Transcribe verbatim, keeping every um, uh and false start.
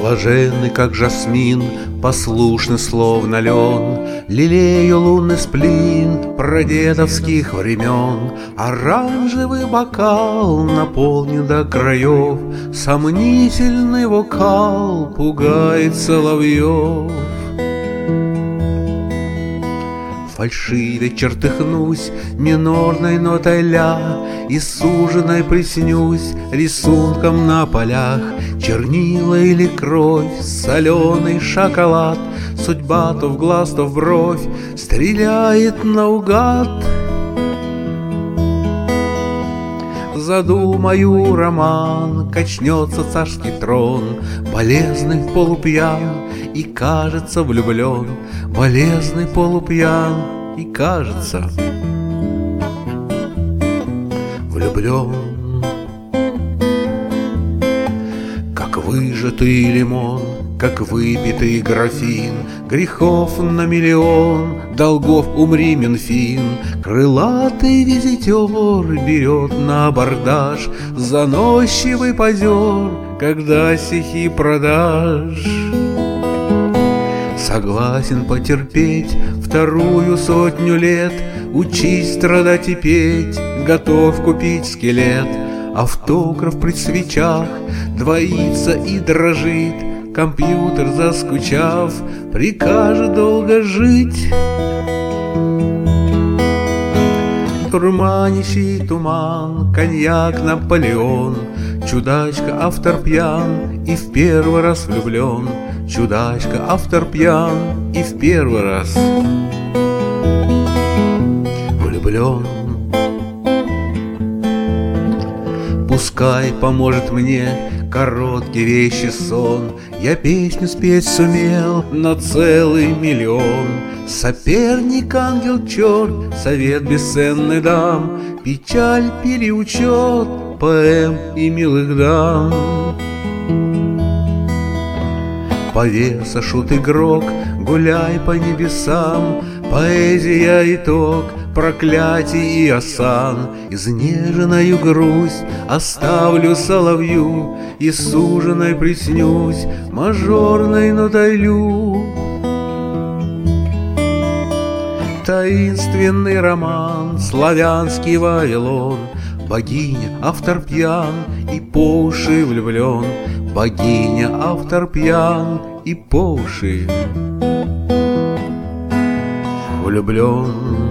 Блаженный, как жасмин, послушный, словно лен, лелею лунный сплин прадедовских времен. Оранжевый бокал наполнен до краев, сомнительный вокал пугает соловьев. Фальшиве чертыхнусь минорной нотой ля, и суженой приснюсь рисунком на полях. Чернила или кровь, соленый шоколад, судьба то в глаз, то в бровь стреляет наугад. Задумаю роман, качнется царский трон, болезный полупьян и кажется влюблен, болезный полупьян и кажется влюблен. Как выжатый лимон, как выпитый графин, грехов на миллион, долгов умри, Минфин. Крылатый визитер берет на абордаж заносчивый позер, когда стихи продашь. Согласен потерпеть вторую сотню лет, учись страдать и петь, готов купить скелет. Автограф при свечах двоится и дрожит, компьютер, заскучав, прикажет долго жить. Турманящий туман, коньяк, Наполеон, чудачка, автор пьян и в первый раз влюблен. Чудачка, автор пьян и в первый раз влюблен. Пускай поможет мне короткий вещий сон, я песню спеть сумел на целый миллион. Соперник, ангел, черт, совет бесценный дам, печаль, переучет поэм и милых дам. Повеса, шут, игрок, гуляй по небесам, поэзия, итог проклятий и осан. Изнеженную грусть оставлю соловью и суженой приснюсь мажорной нотой лю. Таинственный роман, славянский Вавилон, богиня, автор пьян и по уши влюблен. Богиня, автор пьян и по уши влюблен.